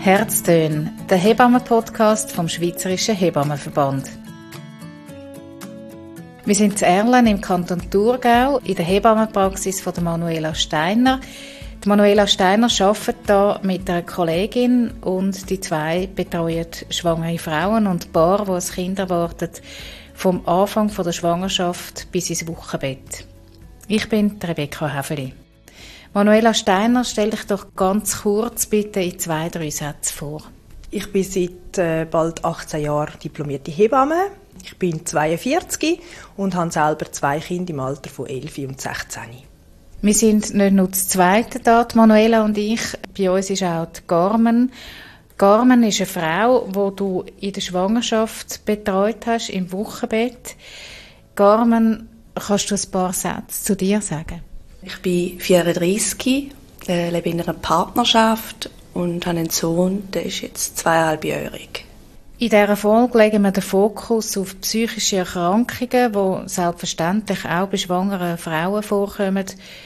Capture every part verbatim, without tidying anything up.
Herztöne, der Hebammen-Podcast vom Schweizerischen Hebammenverband. Wir sind in Erlen im Kanton Thurgau in der Hebammenpraxis von der Manuela Steiner. Die Manuela Steiner arbeitet hier mit einer Kollegin und die zwei betreuen schwangere Frauen und Paare, die ein Kind erwarten, vom Anfang der Schwangerschaft bis ins Wochenbett. Ich bin Rebecca Häfeli. Manuela Steiner, stell dich doch ganz kurz bitte in zwei, drei Sätzen vor. Ich bin seit äh, bald achtzehn Jahren diplomierte Hebamme. Ich bin zweiundvierzig und habe selber zwei Kinder im Alter von elf und sechzehn. Wir sind nicht nur das Zweite da, die Manuela und ich. Bei uns ist auch die Carmen. Carmen ist eine Frau, die du in der Schwangerschaft betreut hast, im Wochenbett. Carmen, kannst du ein paar Sätze zu dir sagen? Ich bin vierunddreissig, äh, lebe in einer Partnerschaft und habe einen Sohn, der ist jetzt zweieinhalbjährig. In dieser Folge legen wir den Fokus auf psychische Erkrankungen, die selbstverständlich auch bei schwangeren Frauen vorkommen.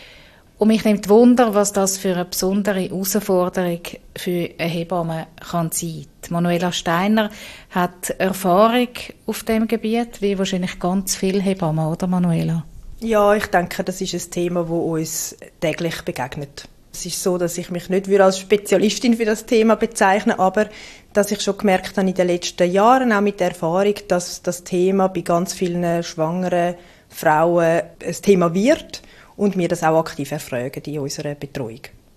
Und mich nimmt Wunder, was das für eine besondere Herausforderung für eine Hebamme kann sein. Manuela Steiner hat Erfahrung auf diesem Gebiet, wie wahrscheinlich ganz viele Hebammen, oder Manuela? Ja, ich denke, das ist ein Thema, das uns täglich begegnet. Es ist so, dass ich mich nicht als Spezialistin für das Thema bezeichne, aber dass ich schon gemerkt habe in den letzten Jahren, auch mit der Erfahrung, dass das Thema bei ganz vielen schwangeren Frauen ein Thema wird und wir das auch aktiv erfragen in unserer Betreuung.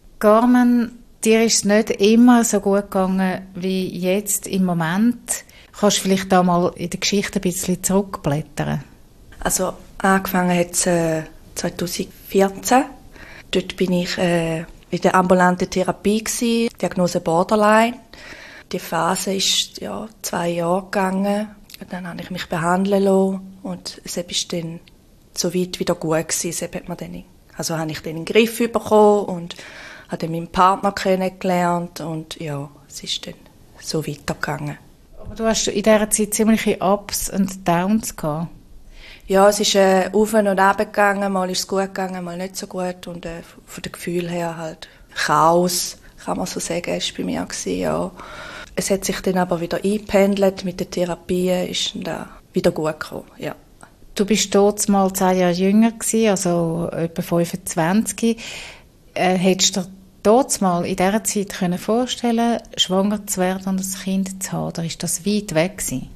Carmen, dir ist es nicht immer so gut gegangen wie jetzt im Moment. Kannst du vielleicht da mal in der Geschichte ein bisschen zurückblättern? Also angefangen hat es äh, zweitausendvierzehn. Dort bin ich äh, in der ambulanten Therapie gewesen, Diagnose Borderline. Die Phase ist ja zwei Jahre gegangen. Und dann habe ich mich behandeln lassen und es ist dann so weit wieder gut gewesen. Hat man dann, also habe ich dann in den Griff bekommen und habe dann meinen Partner kennengelernt und ja, es ist dann so weitergegangen. Aber du hast in dieser Zeit ziemliche Ups und Downs gehabt. Ja, es ist äh, auf und ab gegangen, mal ist es gut gegangen, mal nicht so gut und äh, von dem Gefühl her halt Chaos, kann man so sagen, ist bei mir gewesen, ja. Es hat sich dann aber wieder eingependelt, mit der Therapie ist dann wieder gut gekommen, ja. Du bist dort mal zehn Jahre jünger gewesen, also etwa fünfundzwanzig. Äh, hättest du dir dort mal in dieser Zeit können vorstellen, schwanger zu werden und ein Kind zu haben, oder ist das weit weg gewesen?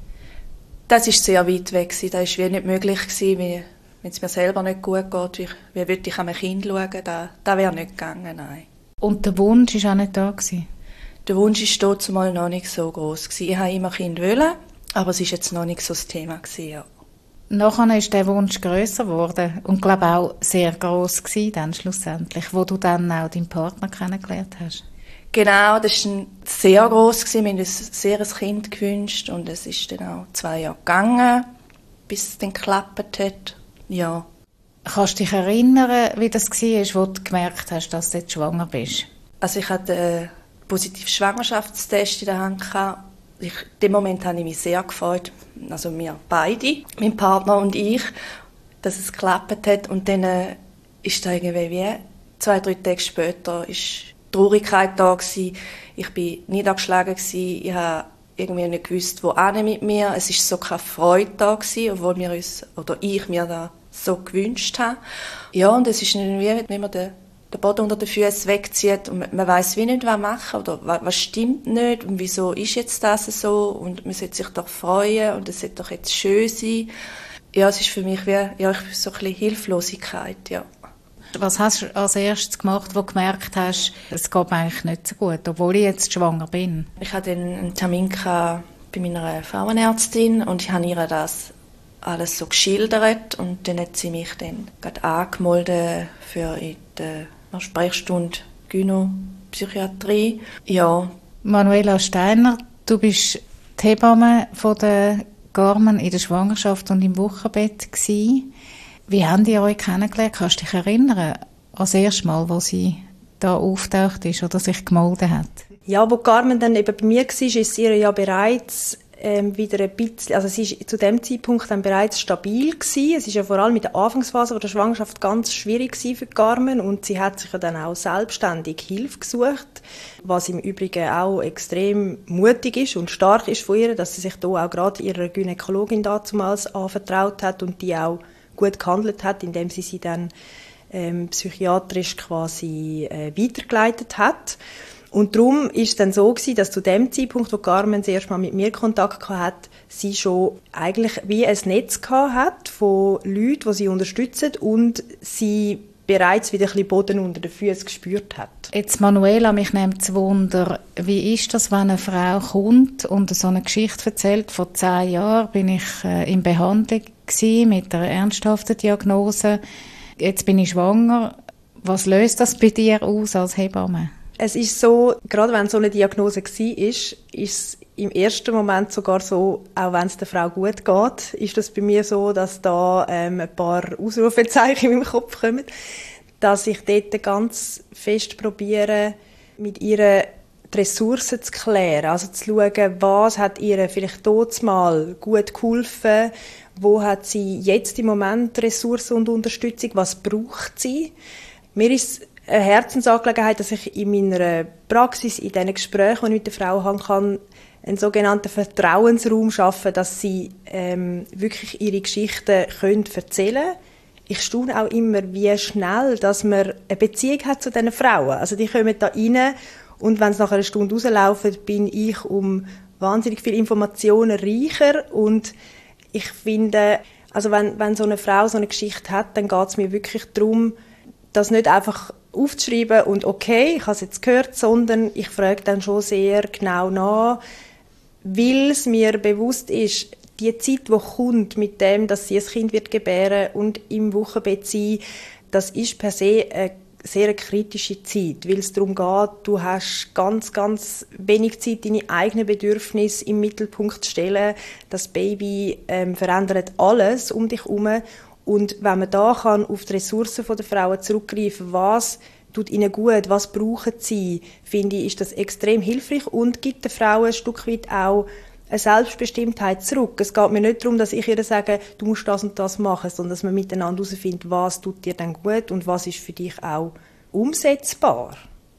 Das war sehr weit weg. Das war wie nicht möglich, wenn es mir selber nicht gut geht. Wie, wie würde ich an mein Kind schauen? Das, das wäre nicht gegangen, nein. Und der Wunsch war auch nicht da gewesen? Der Wunsch war dort mal noch nicht so gross. Ich wollte immer Kind wollen, aber es war jetzt noch nicht so das Thema gewesen, ja. Nachher ist der Wunsch grösser geworden und glaube auch sehr gross gewesen, dann schlussendlich, wo du dann auch deinen Partner kennengelernt hast. Genau, das war sehr gross. Wir haben uns sehr ein Kind gewünscht und es ist dann auch zwei Jahre gegangen, bis es dann geklappt hat. Ja. Kannst du dich erinnern, wie das war, wo du gemerkt hast, dass du jetzt schwanger bist? Also ich hatte einen positiven Schwangerschaftstest in der Hand. Ich, in dem Moment habe ich mich sehr gefreut, also wir beide, mein Partner und ich, dass es geklappt hat. Und dann äh, ist da irgendwie wie zwei, drei Tage später ist Traurigkeit da gsi. Ich war niedergeschlagen gsi. Ich habe irgendwie nicht gewusst, wo hin mit mir. Es ist so keine Freude da gsi, obwohl wir uns, oder ich mir da so gewünscht habe. Ja, und es ist irgendwie, wenn man den, den Boden unter den Füßen wegzieht und man, man weiss wie nicht, was machen oder was, was stimmt nicht und wieso ist jetzt das so und man sollte sich doch freuen und es sollte doch jetzt schön sein. Ja, es ist für mich wie, ja, so ein bisschen Hilflosigkeit, ja. Was hast du als erstes gemacht, wo du gemerkt hast, es geht mir eigentlich nicht so gut, obwohl ich jetzt schwanger bin? Ich hatte einen Termin bei meiner Frauenärztin und ich habe ihr das alles so geschildert und dann hat sie mich dann gerade angemeldet für in der Sprechstunde Gynopsychiatrie. Ja. Manuela Steiner, du bist die Hebamme von der Carmen in der Schwangerschaft und im Wochenbett gewesen. Wie habt ihr euch kennengelernt? Kannst du dich erinnern, als erstes Mal, wo sie da auftaucht ist oder sich gemeldet hat? Ja, wo Carmen dann eben bei mir war, ist sie ja bereits ähm, wieder ein bisschen, also sie ist zu dem Zeitpunkt dann bereits stabil gewesen. Es ist ja vor allem in der Anfangsphase der Schwangerschaft ganz schwierig gewesen für Carmen und sie hat sich ja dann auch selbstständig Hilfe gesucht, was im Übrigen auch extrem mutig ist und stark ist von ihr, dass sie sich da auch gerade ihrer Gynäkologin damals anvertraut hat und die auch gut gehandelt hat, indem sie sie dann ähm, psychiatrisch quasi äh, weitergeleitet hat. Und darum war es dann so gewesen, dass zu dem Zeitpunkt, wo Carmen das erste Mal mit mir Kontakt hatte, sie schon eigentlich wie ein Netz hat von Leuten, die sie unterstützen und sie bereits wieder ein bisschen Boden unter den Füßen gespürt hat. Jetzt, Manuela, mich nimmt es Wunder, wie ist das, wenn eine Frau kommt und so eine Geschichte erzählt? Vor zehn Jahren bin ich äh, in Behandlung gewesen, mit einer ernsthaften Diagnose. Jetzt bin ich schwanger. Was löst das bei dir aus als Hebamme? Es ist so, gerade wenn so eine Diagnose war, ist, ist es im ersten Moment sogar so, auch wenn es der Frau gut geht, ist das bei mir so, dass da ähm, ein paar Ausrufezeichen in meinem Kopf kommen, dass ich dort ganz fest probiere, mit ihr die Ressourcen zu klären, also zu schauen, was hat ihr vielleicht dort mal gut geholfen, wo hat sie jetzt im Moment Ressourcen und Unterstützung, was braucht sie. Mir ist eine Herzensangelegenheit, dass ich in meiner Praxis, in diesen Gesprächen, die ich mit der Frau haben kann, einen sogenannten Vertrauensraum schaffen, dass sie ähm, wirklich ihre Geschichten können erzählen können. Ich staune auch immer, wie schnell, dass man eine Beziehung hat zu diesen Frauen. Also die kommen da rein und wenn sie nach einer Stunde rauslaufen, bin ich um wahnsinnig viele Informationen reicher und ich finde, also wenn, wenn so eine Frau so eine Geschichte hat, dann geht es mir wirklich darum, das nicht einfach aufzuschreiben und okay, ich habe es jetzt gehört, sondern ich frage dann schon sehr genau nach, weil es mir bewusst ist, die Zeit, die kommt mit dem, dass sie ein Kind wird gebären und im Wochenbett sein, das ist per se eine sehr kritische Zeit, weil es darum geht, du hast ganz, ganz wenig Zeit, deine eigenen Bedürfnisse im Mittelpunkt zu stellen. Das Baby ähm, verändert alles um dich herum. Und wenn man da kann auf die Ressourcen der Frauen zurückgreifen, was tut ihnen gut, was brauchen sie, finde ich, ist das extrem hilfreich und gibt den Frauen ein Stück weit auch eine Selbstbestimmtheit zurück. Es geht mir nicht darum, dass ich ihr sage, du musst das und das machen, sondern dass man miteinander herausfindet, was tut dir denn gut und was ist für dich auch umsetzbar.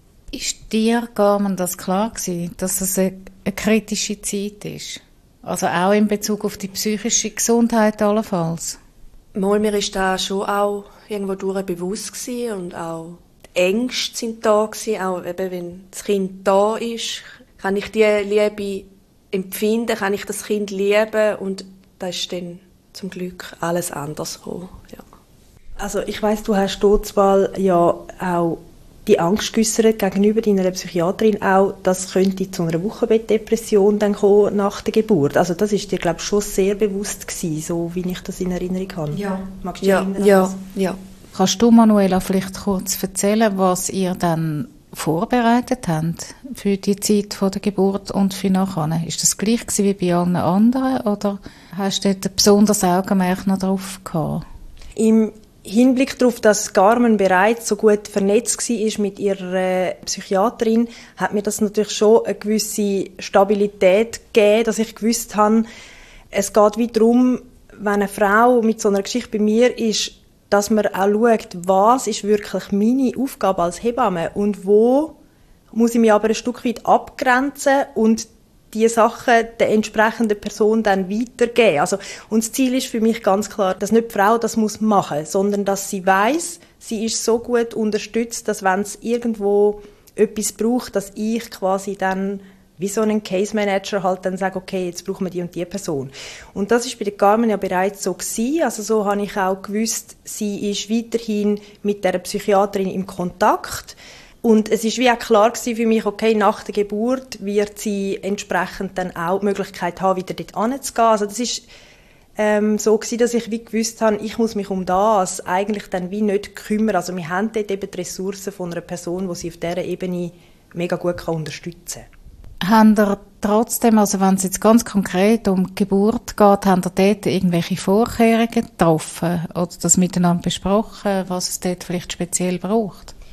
Ist dir, Carmen, das klar gewesen, dass es eine, eine kritische Zeit ist? Also auch in Bezug auf die psychische Gesundheit allenfalls? Mal, mir ist das schon auch irgendwo durch bewusst gewesen und auch die Ängste sind da gewesen, auch eben, wenn das Kind da ist, kann ich die Liebe empfinden, kann ich das Kind lieben und da ist dann zum Glück alles anders gekommen, ja. Also ich weiss, du hast dort mal ja auch die Angst geäussert gegenüber deiner Psychiaterin auch, das könnte zu einer Wochenbettdepression dann kommen nach der Geburt. Also das ist dir, glaube ich, schon sehr bewusst gewesen, so wie ich das in Erinnerung habe. Ja. Magst du dich ja, erinnern? ja, ja. Kannst du, Manuela, vielleicht kurz erzählen, was ihr dann vorbereitet habt für die Zeit vor der Geburt und für nachher? Ist das gleich gewesen wie bei allen anderen oder hast du dort ein besonderes Augenmerk noch drauf gehabt? Im Hinblick darauf, dass Carmen bereits so gut vernetzt war mit ihrer Psychiaterin, hat mir das natürlich schon eine gewisse Stabilität gegeben, dass ich gewusst habe, es geht wie darum, wenn eine Frau mit so einer Geschichte bei mir ist, dass man auch schaut, was ist wirklich meine Aufgabe als Hebamme und wo muss ich mich aber ein Stück weit abgrenzen und die Sachen der entsprechenden Person dann weitergeben. Also, und das Ziel ist für mich ganz klar, dass nicht die Frau das muss machen, sondern dass sie weiss, sie ist so gut unterstützt, dass wenn es irgendwo etwas braucht, dass ich quasi dann wie so ein Case Manager halt dann sage, okay, jetzt brauchen wir die und die Person. Und das ist bei der Carmen ja bereits so gewesen. Also so habe ich auch gewusst, sie ist weiterhin mit der Psychiaterin im Kontakt. Und es ist wie auch klar gewesen für mich, okay, nach der Geburt wird sie entsprechend dann auch die Möglichkeit haben, wieder dort hinzugehen. Also das ist ähm, so gewesen, dass ich wie gewusst habe, ich muss mich um das eigentlich dann wie nicht kümmern. Also wir haben dort eben die Ressourcen von einer Person, die sie auf dieser Ebene mega gut kann unterstützen kann. Haben ihr trotzdem, also wenn es jetzt ganz konkret um die Geburt geht, haben ihr dort irgendwelche Vorkehrungen getroffen oder das miteinander besprochen, was es dort vielleicht speziell braucht?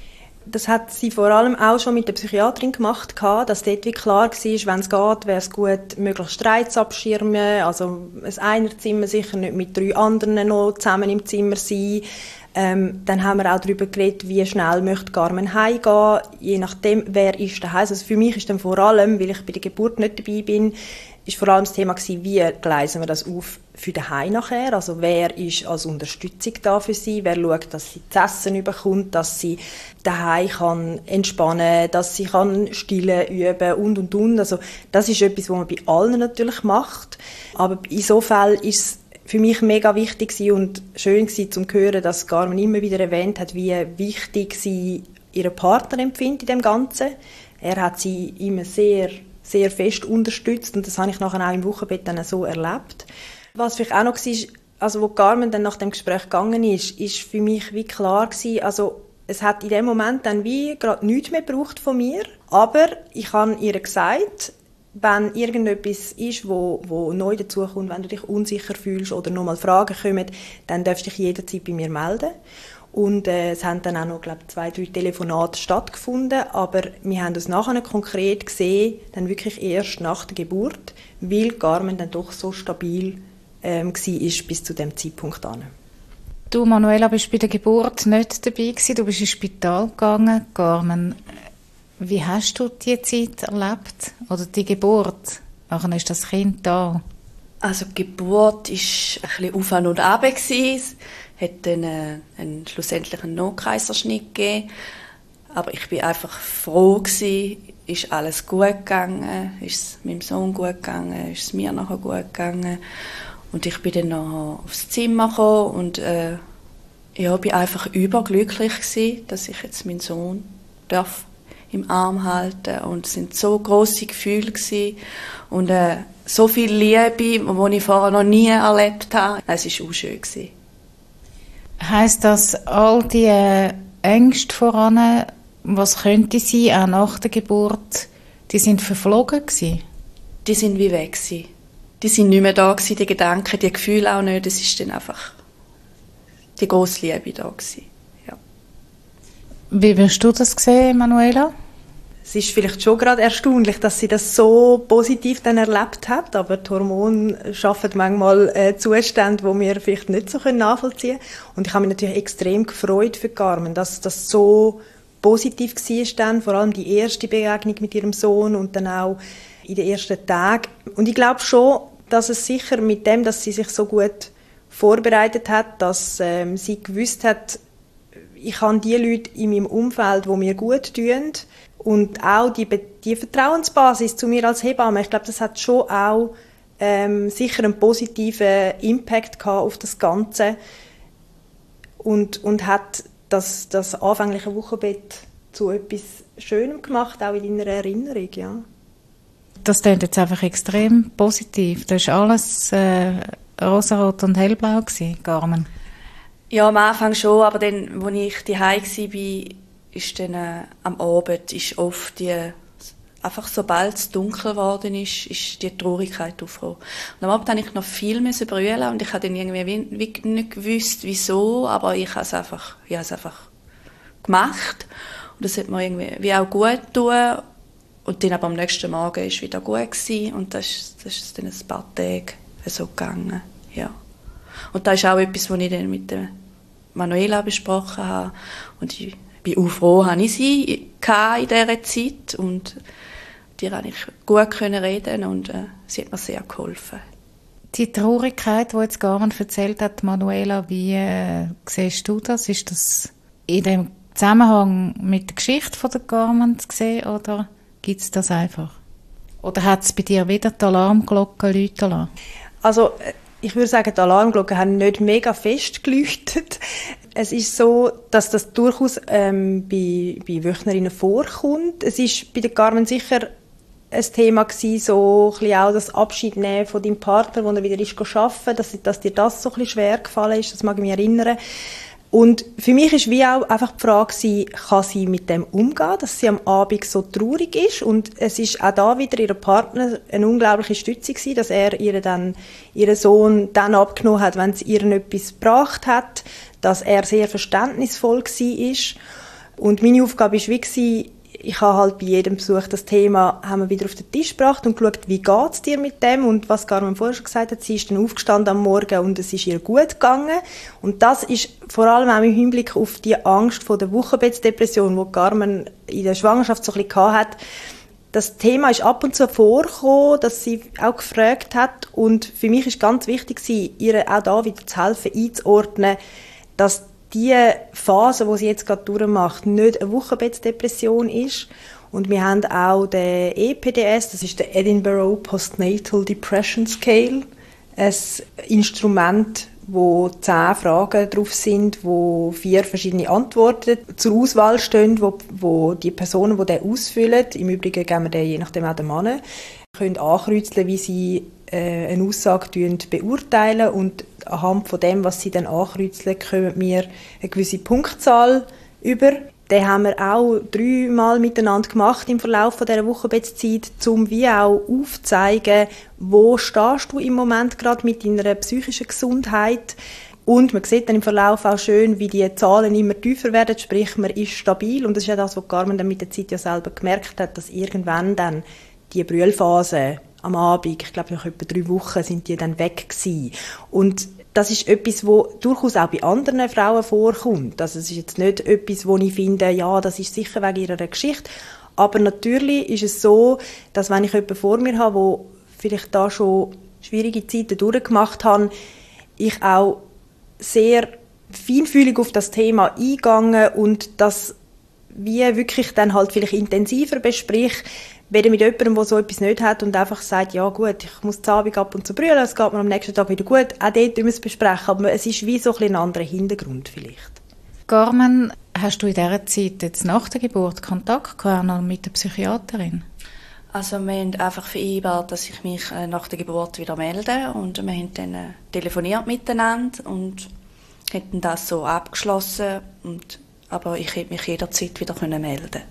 das hat sie vor allem auch schon mit der Psychiaterin gemacht, dass dort wie klar war, wenn es geht, wäre es gut, möglichst Streits abschirmen, also ein Einerzimmer sicher nicht mit drei anderen noch zusammen im Zimmer sein. Ähm, dann haben wir auch darüber geredet, wie schnell möchte Carmen heimgehen, je nachdem, wer ist daheim. Also für mich ist dann vor allem, weil ich bei der Geburt nicht dabei bin, ist vor allem das Thema gewesen, wie gleisen wir das auf für daheim nachher. Also wer ist als Unterstützung da für sie, wer schaut, dass sie zu essen bekommt, dass sie daheim kann entspannen, dass sie kann stillen üben und und und. Also das ist etwas, was man bei allen natürlich macht. Aber in so Fällen ist es für mich mega wichtig und schön gewesen, zu hören, dass Carmen immer wieder erwähnt hat, wie wichtig sie ihren Partner empfindet in dem Ganzen. Er hat sie immer sehr, sehr fest unterstützt und das habe ich nachher auch im Wochenbett dann so erlebt. Was vielleicht auch noch war, also wo Carmen dann nach dem Gespräch gegangen ist, ist für mich wie klar gewesen, also es hat in dem Moment dann wie gerade nichts mehr gebraucht von mir, aber ich habe ihr gesagt, wenn irgendetwas ist, wo, wo neu dazukommt, wenn du dich unsicher fühlst oder nochmal Fragen kommen, dann darfst du dich jederzeit bei mir melden. Und äh, es haben dann auch noch, glaube ich, zwei, drei Telefonate stattgefunden, aber wir haben das nachher nicht konkret gesehen, dann wirklich erst nach der Geburt, weil Carmen dann doch so stabil ähm, war bis zu dem Zeitpunkt an. Du, Manuela, bist bei der Geburt nicht dabei gewesen, du bist ins Spital gegangen. Carmen, wie hast du diese Zeit erlebt? Oder die Geburt? Nachher ist das Kind da. Also die Geburt war ein bisschen auf und ab. Es hat dann äh, einen, schlussendlich einen Notkaiserschnitt gegeben. Aber ich war einfach froh gewesen. Ist alles gut gegangen? Ist es meinem Sohn gut gegangen? Ist es mir nachher gut gegangen? Und ich bin dann noch aufs Zimmer gekommen und äh, ja, bin einfach überglücklich gewesen, dass ich jetzt meinen Sohn darf im Arm halten, und es sind so grosse Gefühle gewesen und äh, so viel Liebe, die ich vorher noch nie erlebt habe. Es war auch schön gewesen. Heisst das, all die äh, Ängste voran, was könnte sein, auch nach der Geburt, die sind verflogen gewesen? Die sind wie weg gewesen. Die sind nicht mehr da gewesen, die Gedanken, die Gefühle auch nicht. Es ist dann einfach die grosse Liebe da gewesen. Wie wirst du das sehen, Manuela? Es ist vielleicht schon gerade erstaunlich, dass sie das so positiv dann erlebt hat, aber die Hormone schaffen manchmal äh, Zustände, die wir vielleicht nicht so nachvollziehen können. Und ich habe mich natürlich extrem gefreut für Carmen, dass das so positiv war dann, vor allem die erste Begegnung mit ihrem Sohn und dann auch in den ersten Tagen. Und ich glaube schon, dass es sicher mit dem, dass sie sich so gut vorbereitet hat, dass ähm, sie gewusst hat, ich habe die Leute in meinem Umfeld, die mir gut tun, und auch die, die Vertrauensbasis zu mir als Hebamme. Ich glaube, das hat schon auch ähm, sicher einen positiven Impact gehabt auf das Ganze und, und hat das, das anfängliche Wochenbett zu etwas Schönem gemacht, auch in deiner Erinnerung, ja. Das klingt jetzt einfach extrem positiv. Das war alles äh, rosarot und hellblau gewesen, Carmen. Ja, am Anfang schon, aber dann, als ich daheim war, ist dann äh, am Abend ist oft die, einfach sobald es dunkel geworden ist, ist die Traurigkeit aufgekommen. Und am Abend musste ich noch viel brüllen und ich habe dann irgendwie wie, wie nicht gewusst, wieso, aber ich habe es einfach, ich habe es einfach gemacht. Und das hat mir irgendwie wie auch gut getan. Und dann aber am nächsten Morgen war es wieder gut gewesen, und das ist, das ist dann ein paar Tage so gegangen, ja. Und das ist auch etwas, was ich dann mit der Manuela besprochen habe. Und ich bin auch froh, dass ich sie in dieser Zeit. Und die konnte ich gut reden und äh, sie hat mir sehr geholfen. Die Traurigkeit, die jetzt Carmen erzählt hat, Manuela, wie äh, siehst du das? Ist das in dem Zusammenhang mit der Geschichte von der Carmen zu sehen, oder gibt es das einfach? Oder hat es bei dir wieder die Alarmglocken läuten lassen? Also, ich würde sagen, die Alarmglocken haben nicht mega fest geleuchtet. Es ist so, dass das durchaus ähm, bei, bei Wöchnerinnen vorkommt. Es ist bei der Carmen sicher ein Thema gewesen, so ein bisschen auch das Abschied nehmen von deinem Partner, wo er wieder ist arbeiten, dass, dass dir das so ein bisschen schwer gefallen ist, das mag ich mich erinnern. Und für mich ist wie auch einfach die Frage gewesen, kann sie mit dem umgehen, dass sie am Abend so traurig ist. Und es ist auch da wieder ihr Partner eine unglaubliche Stütze gewesen, dass er ihr dann, ihren Sohn dann abgenommen hat, wenn sie ihr etwas gebracht hat, dass er sehr verständnisvoll gewesen ist. Und meine Aufgabe war wie, ich habe halt bei jedem Besuch das Thema haben wir wieder auf den Tisch gebracht und geschaut, wie geht es dir mit dem? Und was Carmen vorher schon gesagt hat, sie ist dann aufgestanden am Morgen und es ist ihr gut gegangen. Und das ist vor allem auch im Hinblick auf die Angst vor der Wochenbettdepression, die Carmen in der Schwangerschaft so ein bisschen hatte. Das Thema ist ab und zu vorgekommen, dass sie auch gefragt hat. Und für mich ist ganz wichtig, ihr auch da wieder zu helfen, einzuordnen, dass die Phase, die sie jetzt gerade durchmacht, nicht eine Wochenbettdepression ist. Und wir haben auch den E P D S, das ist der Edinburgh Postnatal Depression Scale, ein Instrument, wo zehn Fragen drauf sind, wo vier verschiedene Antworten zur Auswahl stehen, wo, wo die Personen, die den ausfüllen, im Übrigen geben wir den je nachdem auch den Mann, können ankreuzeln, wie sie äh, eine Aussage beurteilen, und anhand von dem, was sie dann ankreuzeln, kommen wir eine gewisse Punktzahl über. Den haben wir auch dreimal miteinander gemacht im Verlauf dieser Wochenbettzeit, um wie auch aufzuzeigen, wo stehst du im Moment gerade mit deiner psychischen Gesundheit. Und man sieht dann im Verlauf auch schön, wie die Zahlen immer tiefer werden, sprich man ist stabil. Und das ist ja das, was Carmen dann mit der Zeit ja selber gemerkt hat, dass irgendwann dann die Brüllphase am Abend, ich glaube nach etwa drei Wochen, sind die dann weg gewesen. Und das ist etwas, was durchaus auch bei anderen Frauen vorkommt. Also es ist jetzt nicht etwas, wo ich finde, ja, das ist sicher wegen ihrer Geschichte. Aber natürlich ist es so, dass wenn ich jemanden vor mir habe, der vielleicht da schon schwierige Zeiten durchgemacht hat, ich auch sehr feinfühlig auf das Thema eingegangen und das wie wirklich dann halt vielleicht intensiver besprich, weder mit jemandem, der so etwas nicht hat und einfach sagt, ja gut, ich muss zu Abend ab und zu brüllen, es geht mir am nächsten Tag wieder gut. Auch dort müssen wir es besprechen, aber es ist wie so ein, ein anderer Hintergrund vielleicht. Carmen, hast du in dieser Zeit jetzt nach der Geburt Kontakt gehabt mit der Psychiaterin? Also wir haben einfach vereinbart, dass ich mich nach der Geburt wieder melde, und wir haben dann telefoniert miteinander und hätten das so abgeschlossen, und, aber ich hätte mich jederzeit wieder melden können.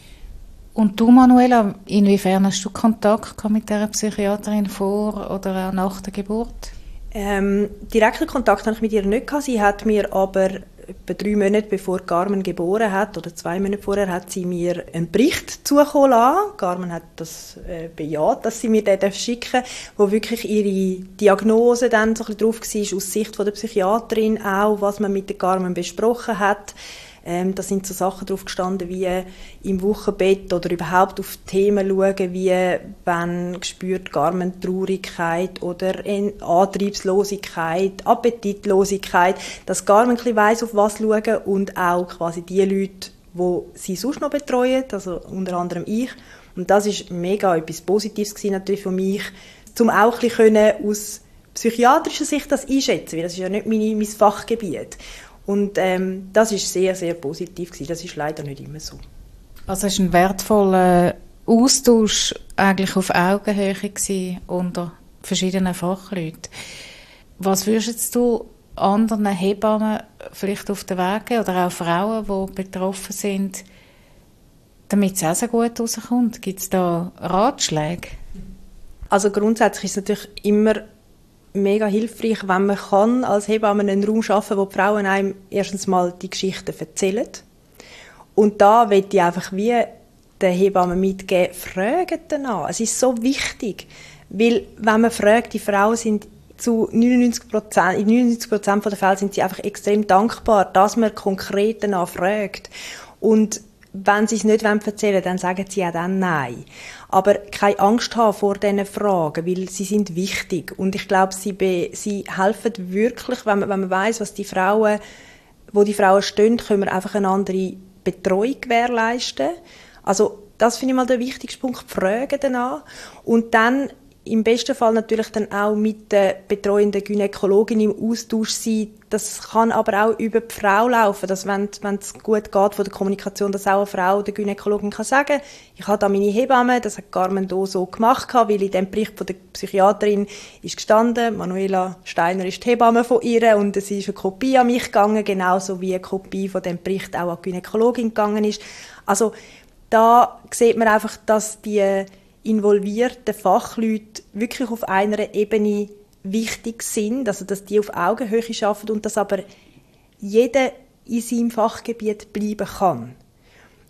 Und du, Manuela, inwiefern hast du Kontakt mit dieser Psychiaterin vor oder auch nach der Geburt? Ähm, direkten Kontakt hatte ich mit ihr nicht gehabt. Sie hat mir aber etwa drei Monate bevor Carmen geboren hat, oder zwei Monate vorher, hat sie mir einen Bericht zukommen lassen. Carmen hat das äh, bejaht, dass sie mir den schicken darf, wo wirklich ihre Diagnose dann so ein bisschen drauf war, aus Sicht von der Psychiaterin auch, was man mit der Carmen besprochen hat. Ähm, da sind so Sachen drauf gestanden, wie im Wochenbett oder überhaupt auf Themen schauen, wie wenn gespürt Carmen Traurigkeit oder Antriebslosigkeit, Appetitlosigkeit, dass Carmen ein bisschen weiss, auf was schauen, und auch quasi die Leute, die sie sonst noch betreuen, also unter anderem ich. Und das ist mega etwas Positives gewesen, natürlich für mich, um auch ein bisschen aus psychiatrischer Sicht das einschätzen, weil das ist ja nicht meine, mein Fachgebiet. Und ähm, das ist sehr, sehr positiv gewesen. Das ist leider nicht immer so. Also es war ein wertvoller Austausch eigentlich auf Augenhöhe gewesen unter verschiedenen Fachleuten. Was würdest du anderen Hebammen vielleicht auf den Weg geben, oder auch Frauen, die betroffen sind, damit es auch so gut rauskommt? Gibt es da Ratschläge? Also grundsätzlich ist es natürlich immer mega hilfreich, wenn man kann, als Hebamme einen Raum schaffen, wo die Frauen einem erstens mal die Geschichten erzählen. Und da will ich einfach wie den Hebammen mitgeben, fragen danach. Es ist so wichtig, weil wenn man fragt, die Frauen sind zu neunundneunzig Prozent, in neunundneunzig Prozent der Fälle sind sie einfach extrem dankbar, dass man konkret danach fragt. Und wenn sie es nicht erzählen wollen, dann sagen sie auch dann nein. Aber keine Angst haben vor diesen Fragen, weil sie sind wichtig. Und ich glaube, sie, be- sie helfen wirklich, wenn man, wenn man weiss, was die Frauen, wo die Frauen stehen, können wir einfach eine andere Betreuung gewährleisten. Also das finde ich mal der wichtigste Punkt, Fragen danach. Und dann im besten Fall natürlich dann auch mit der betreuenden Gynäkologin im Austausch sein. Das kann aber auch über die Frau laufen, dass wenn, wenn es gut geht von der Kommunikation, dass auch eine Frau der Gynäkologin kann sagen, ich habe da meine Hebamme, das hat Carmen hier so gemacht, weil in dem Bericht von der Psychiaterin ist gestanden, Manuela Steiner ist die Hebamme von ihr, und es ist eine Kopie an mich gegangen, genauso wie eine Kopie von dem Bericht auch an die Gynäkologin gegangen ist. Also da sieht man einfach, dass die involvierten Fachleute wirklich auf einer Ebene wichtig sind, also dass die auf Augenhöhe arbeiten und dass aber jeder in seinem Fachgebiet bleiben kann.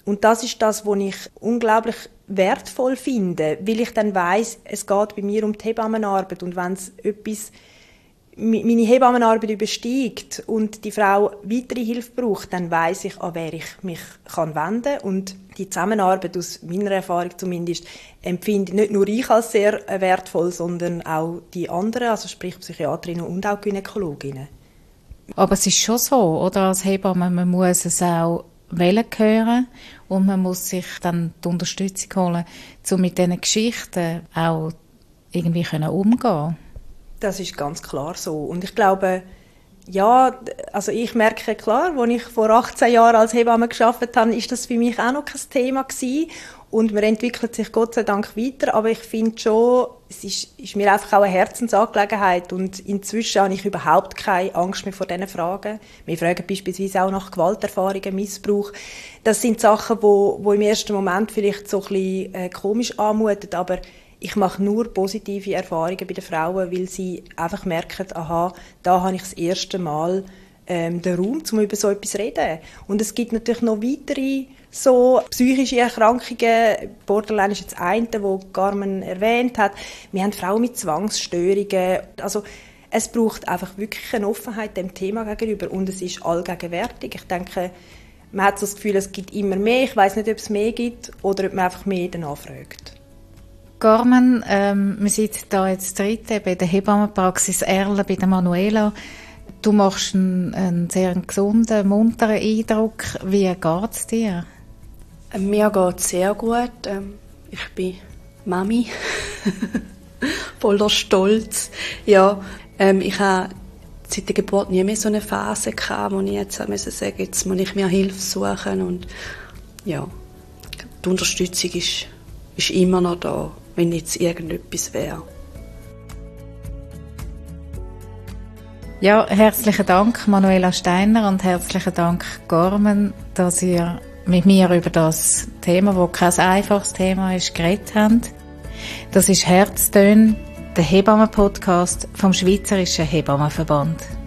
Und das ist das, was ich unglaublich wertvoll finde, weil ich dann weiss, es geht bei mir um die Hebammenarbeit und wenn es etwas meine Hebammenarbeit übersteigt und die Frau weitere Hilfe braucht, dann weiss ich, an wer ich mich kann wenden kann. Und die Zusammenarbeit, aus meiner Erfahrung zumindest, empfinde nicht nur ich als sehr wertvoll, sondern auch die anderen, also sprich Psychiaterinnen und auch Gynäkologinnen. Aber es ist schon so, oder? Als Hebamme, man muss es auch wollen hören und man muss sich dann die Unterstützung holen, um mit diesen Geschichten auch irgendwie umgehen können. Das ist ganz klar so. Und ich glaube, ja, also ich merke klar, als ich vor achtzehn Jahren als Hebamme gearbeitet habe, ist das für mich auch noch kein Thema gewesen. Und man entwickelt sich Gott sei Dank weiter. Aber ich finde schon, es ist, ist mir einfach auch eine Herzensangelegenheit. Und inzwischen habe ich überhaupt keine Angst mehr vor diesen Fragen. Wir fragen beispielsweise auch nach Gewalterfahrungen, Missbrauch. Das sind Sachen, die, die im ersten Moment vielleicht so ein bisschen äh, komisch anmuten, aber ich mache nur positive Erfahrungen bei den Frauen, weil sie einfach merken, aha, da habe ich das erste Mal ähm, den Raum, um über so etwas zu reden. Und es gibt natürlich noch weitere so psychische Erkrankungen. Borderline ist jetzt eine, die Carmen erwähnt hat. Wir haben Frauen mit Zwangsstörungen. Also es braucht einfach wirklich eine Offenheit dem Thema gegenüber und es ist allgegenwärtig. Ich denke, man hat so das Gefühl, es gibt immer mehr. Ich weiss nicht, ob es mehr gibt oder ob man einfach mehr danach fragt. Carmen, ähm, wir sitzen hier jetzt dritte bei der Hebammenpraxis Erlen bei der Manuela. Du machst einen, einen sehr gesunden, munteren Eindruck. Wie geht es dir? Mir geht es sehr gut. Ich bin Mami. Voller Stolz. Ja, ähm, ich habe seit der Geburt nie mehr so eine Phase gehabt, wo ich jetzt musste sagen, jetzt muss ich mir Hilfe suchen. Und ja, die Unterstützung ist, ist immer noch da, wenn jetzt irgendetwas wäre. Ja, herzlichen Dank Manuela Steiner und herzlichen Dank Carmen, dass ihr mit mir über das Thema, das kein einfaches Thema ist, geredet habt. Das ist Herztöne, der Hebammen-Podcast vom Schweizerischen Hebammenverband.